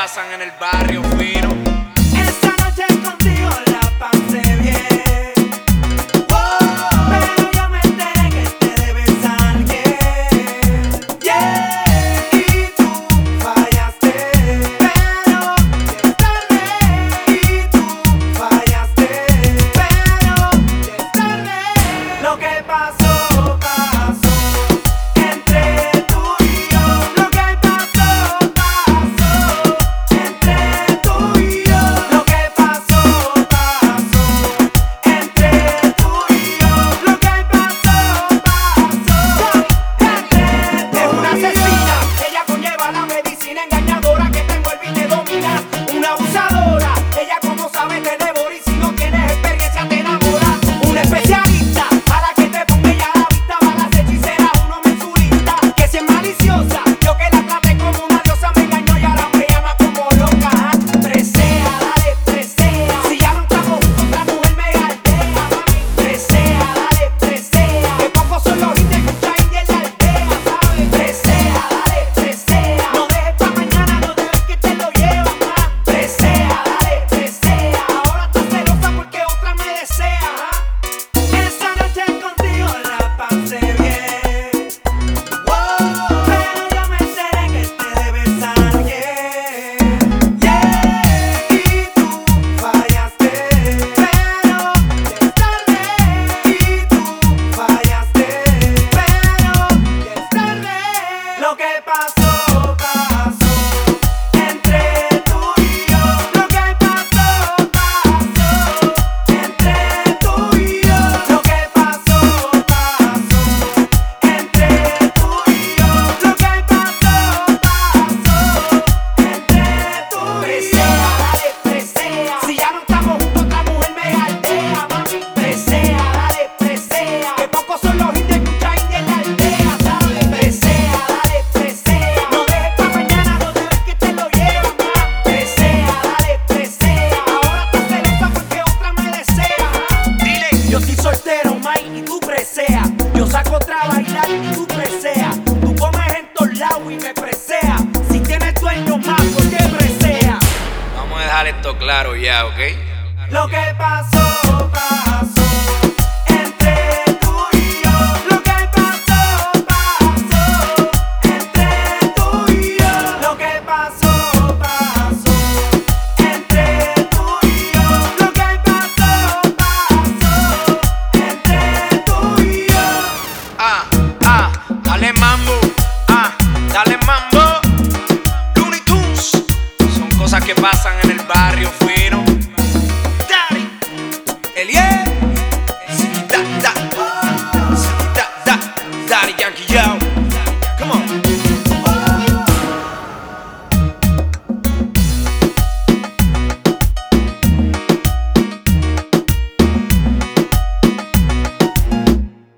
pasan en el barrio fino. Esta noche contigo la pasé bien. Pero yo me enteré que te debes a alguien. Yeah. Y tú fallaste, pero ya es tarde. Y tú fallaste, pero ya es tarde. Lo que pasó, pasó entre tú y yo. Lo que pasó, pasó entre tú y yo. Lo que pasó, pasó entre tú y yo. Lo que pasó, pasó entre tú. Es una asesina, ella conlleva la medicina engañadora que te envuelve y te domina. Una abusadora, ella como sabe te devora y si no tienes experiencia te enamora. Una especialista a la que te ponga ella a la vista, balas hechiceras, uno mensurista que si es maliciosa. Yo que la traté como una diosa me engañó y ahora me llama como loca. Presea, dale, presea. Si ya no estamos juntos, otra mujer me galdea, mami. Presea, dale, presea. Que pocos son los hits que escucha y en la aldea, ¿sabes? Presea, dale, presea. No dejes pa' mañana, no dejes que te lo llevan más. Presea, dale, presea. Ahora estás celosa porque otra me desea, ¿ah? Esta noche contigo la pasé bien. Pero yo me enteré que te debes a alguien. Yeah. Y tú fallaste, pero ya es tarde. Y tú fallaste, pero ya es tarde. Lo que pasó, pasó entre tú y yo. Lo que pasó, pasó entre tú y yo. Lo que pasó, pasó entre tú y yo. Lo que pasó, pasó entre tú y yo. Presea, dale, presea. Si ya no estamos juntos, otra mujer me galdea, mami. Presea, dale, presea. Que pocos son los hits que escucha y en la aldea, ¿sabes? Presea, dale, presea. No dejes pa' mañana, no dejes que te lo llevan más. Presea, dale, presea. Ahora estás celosa porque otra me desea. Dile, yo estoy soltero, Mike, y tú presea. Yo saco otra bailar y tú presea. Tú comes en todos lados y me presea. Si tienes dueño más, ¿por qué presea? Vamos a dejar esto claro ya, ¿ok? Lo que pasó, pasó entre tú y yo. Lo que pasó, pasó entre tú y yo. Lo que pasó, pasó entre tú y yo. Lo que pasó, pasó entre tú y yo. Dale mambo, dale mambo. Looney Tunes, son cosas que pasan